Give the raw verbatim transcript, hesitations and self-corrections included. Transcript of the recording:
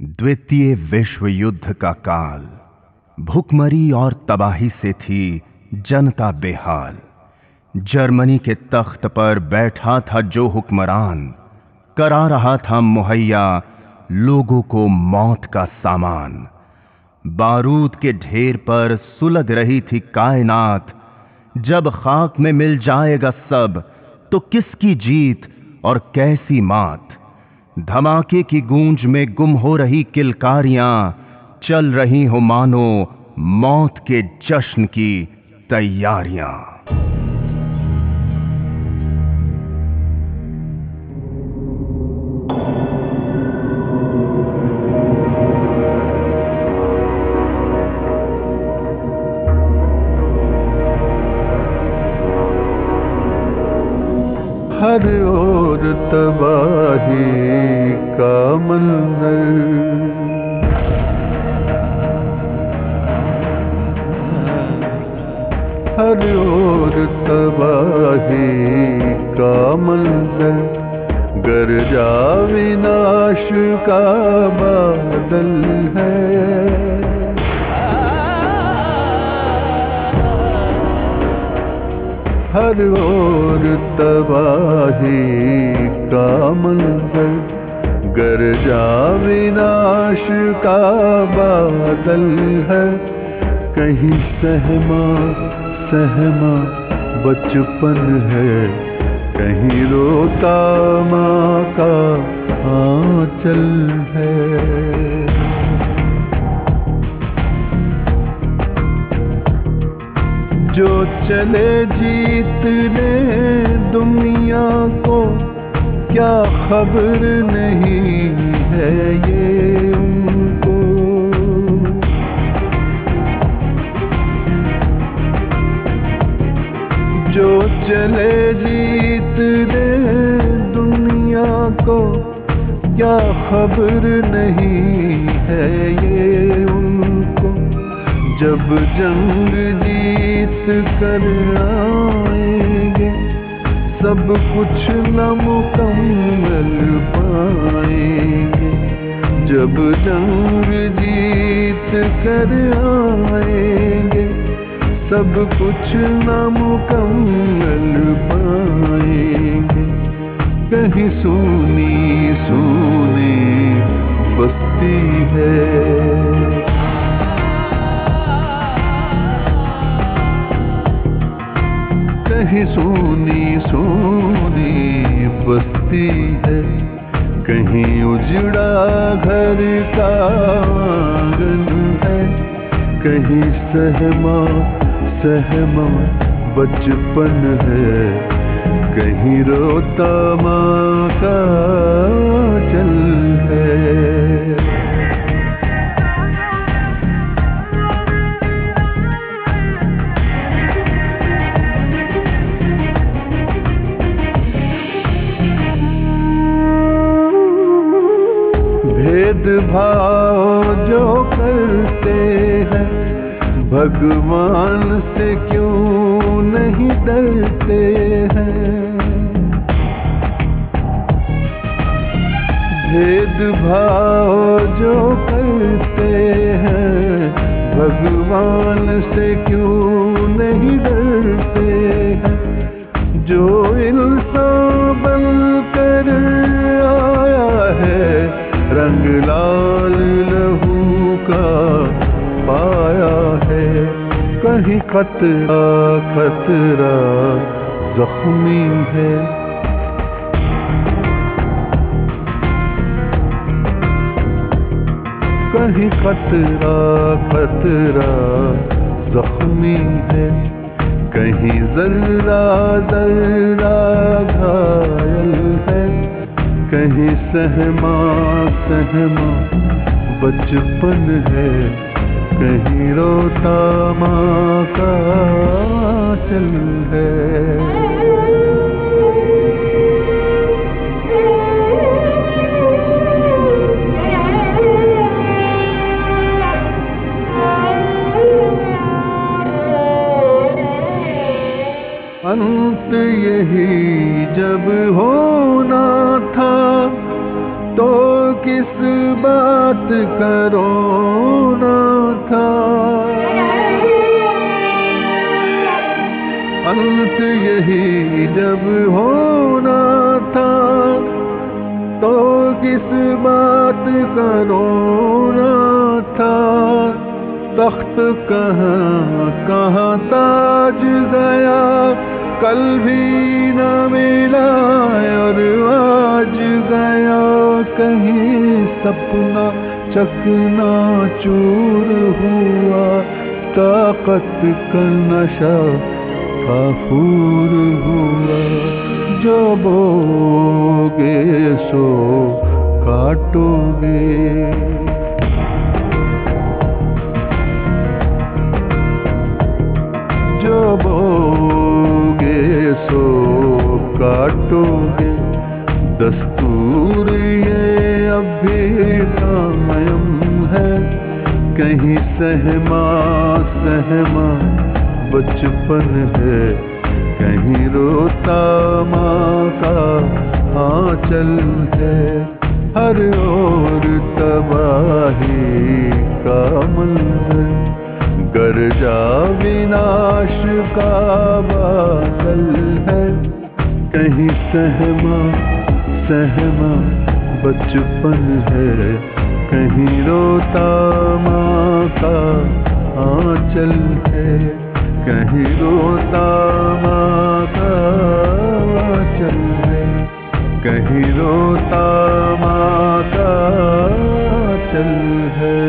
द्वितीय विश्व युद्ध का काल, भुखमरी और तबाही से थी जनता बेहाल। जर्मनी के तख्त पर बैठा था जो हुक्मरान, करा रहा था मुहैया लोगों को मौत का सामान। बारूद के ढेर पर सुलग रही थी कायनात, जब खाक में मिल जाएगा सब तो किसकी जीत और कैसी मात। धमाके की गूंज में गुम हो रही किलकारियां, चल रही हो मानो मौत के जश्न की तैयारियां। हर ओर तबाही का मंजर, हर ओर तबाही का मंजर, गरजा विनाश का बादल है। हर ओर तबाही का मंजर, गरजा विनाश का बादल है। कहीं सहमा सहमा बचपन है, कहीं रोता माँ का आंचल है। जो चले जीतने दुनिया को, क्या खबर नहीं है ये उनको। जो चले जीतने दुनिया को, क्या खबर नहीं है ये उनको। जब जंग जीत कर आएंगे, सब कुछ नामुकम्मल पाएंगे। जब जंग जीत कर आएंगे, सब कुछ नामुकम्मल पाएंगे। कहीं सूनी सूनी बस्ती है, कहीं सूनी सूनी बस्ती है। कहीं उजड़ा घर का आंगन है, कहीं सहमा सहमा बचपन है, कहीं रोता माँ का चल है। भेदभाव जो करते हैं, भगवान से क्यों नहीं डरते हैं। भेदभाव जो करते हैं, भगवान से क्यों नहीं डरते हैं। जो इंसान बनकर आया है, रंग लाल लहू का पाया है। कहीं खतरा खतरा जख्मी है, कहीं खतरा खतरा जख्मी है। कहीं जर्रा जर्रा घायल है, कहीं सहमा सहमा बचपन है, कहीं रोता माँ का चल है। अंत यही जब होना था, तो किस बात करो ना था, अंत यही जब होना था, तो किस बात का रोना था। तख्त कहाँ कहाँ ताज गया, कल भी न मिला और आज गया। कहीं सपना चकना चूर हुआ, ताकत का नशा काफूर हुआ। जो बोगे सो काटोगे, जो बोगे सो काटोगे। दस्तूर ये अब भी कायम है, कहीं सहमा सहमा बचपन है, कहीं रोता माँ का आंचल है। हर ओर तबाही का मंजर, गरजा विनाश का बादल है। कहीं सहमा सहमा बचपन है, कहीं रोता माँ का आंचल है। कहीं रोता माँ का आंचल है, कहीं रोता माँ का आंचल है।